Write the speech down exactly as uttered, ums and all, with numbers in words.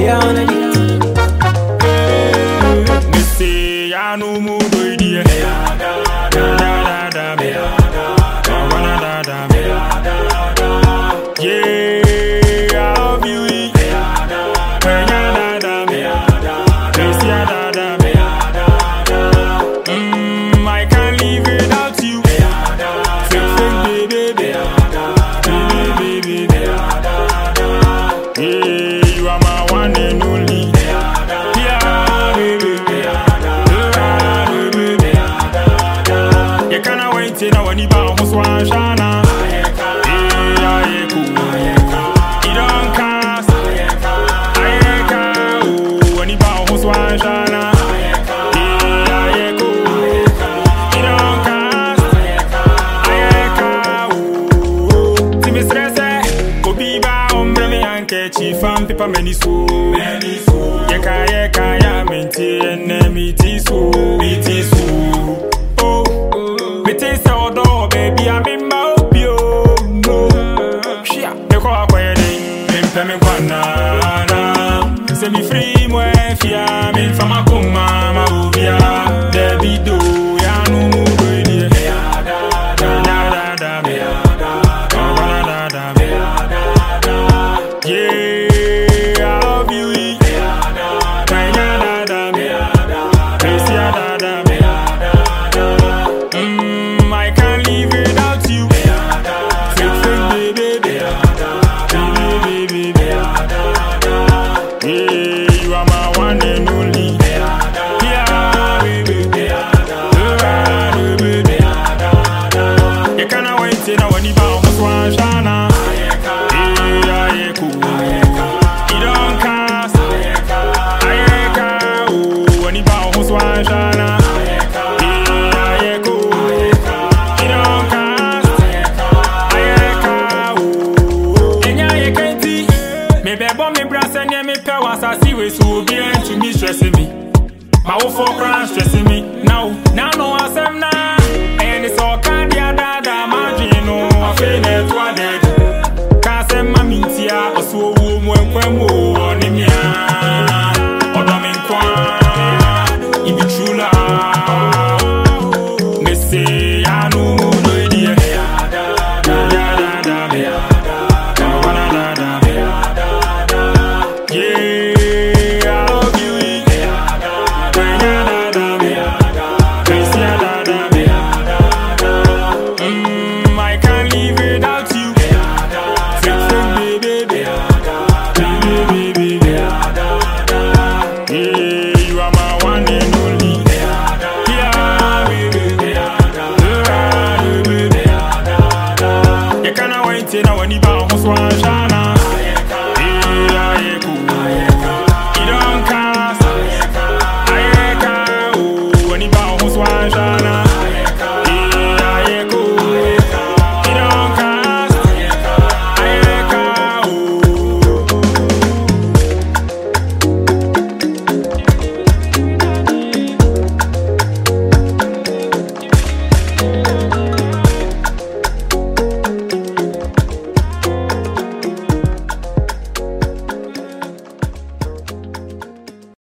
Me say I no more do it. Da da da da me. I wanna da da me. Yeah, I love you. Da da da me. Me say da da me. Mm, I can't live without you. Fake fake baby, baby, baby, baby. Yeah, you are my one and only. Yeah, baby, baby, baby. You can't wait till now when you bow almost one shana. Yeah, yeah, cool. You don't cast. I can't. Oh, when you bow almost one shana. Yeah, yeah, cool. You don't cast. I can't. Oh, see me stress. Obi ba ombre me anke chifam pipa many so. Yeka yeka ya menti ene miti so. Miti so. Oh, me te say odo baby I'm in my opio. No, shia me ko akwede. Me mpe me kwana na. Se mi free mo efia me fama kuma ma ubia. Debi do ya no mu do di. Da da da me. Da da me. Yeah, I love you. Da da me. Me say da da me. Mm, I can't live without you. Fake fake baby, baby, baby, baby. Yeah, you are my one and only. Yeah, baby, baby, baby. You can't wait till now when you bow almost one shana. Yeah, yeah, cool. You don't cast. I can't. Oh, when you bow almost one shana. Yeah, yeah, cool. You don't cast. I can't. Oh, and yeah, you can't see. Me bebo me brass and yeah me powers. I see we so be and to me stressing me. My whole for crown stressing me. Now, now no asem na. And it's all candy da da margin. No, I feel it one day. Mintia, a so woman, Quemo, Nimia, or Dominqua, if you true love, me say, I know, no idea. Da da da me, da da da me. Yeah, I love you. Da da me, me say, da da me. Mm, I can't live without you. Now when you bow